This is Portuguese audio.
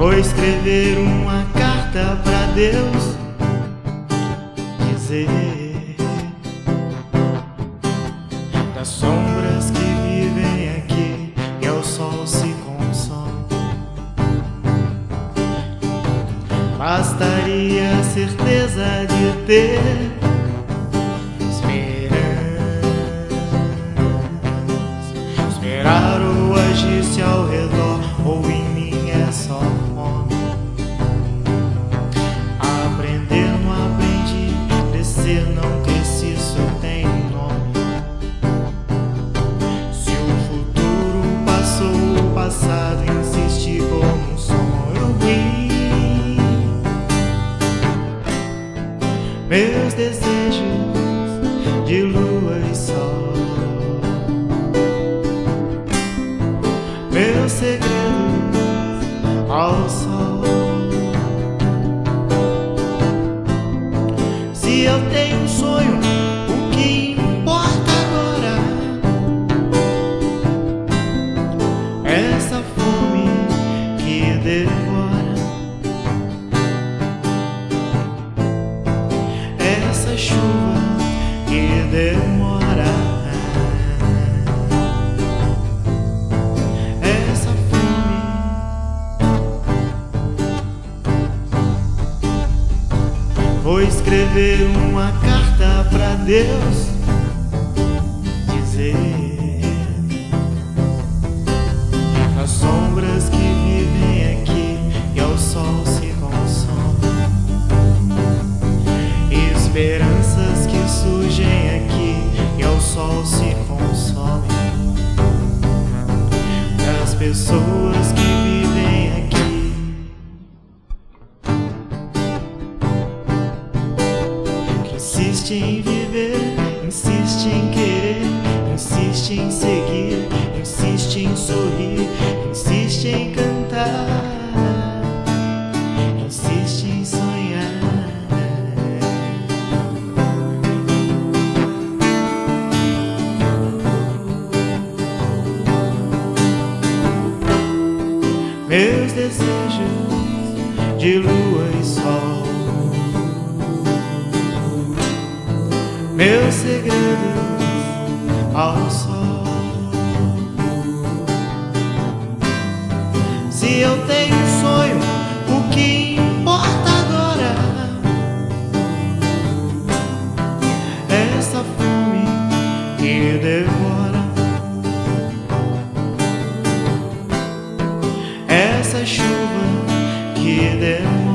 Vou escrever uma carta pra Deus, dizer das sombras que vivem aqui e ao sol se consome. Bastaria a certeza de ter esperar ou agir-se ao redor, ou em mim é só fome. Aprender não aprendi, crescer não cresci, só tem nome. Se o futuro passou, o passado insiste como um sonho ruim. Meus desejos de lua e sol, meus segredos ao sol. Se eu tenho um sonho, o que importa agora? Essa fome que devora, essa chuva que demora. Vou escrever uma carta pra Deus, dizer das sombras que vivem aqui e ao sol se consomem. Esperanças que surgem aqui e ao sol se consomem. Das pessoas que vivem aqui, insiste em viver, insiste em querer, insiste em seguir, insiste em sorrir, insiste em cantar, insiste em sonhar. Meus desejos de lua e sol, meus segredos ao sol. Se eu tenho um sonho, o que importa agora? Essa fome que devora, essa chuva que demora.